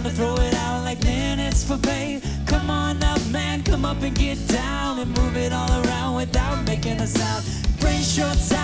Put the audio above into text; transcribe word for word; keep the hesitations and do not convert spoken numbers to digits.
to throw it out like minutes for pay. Come on up, man, come up and get down and move it all around without making a sound. Brain short,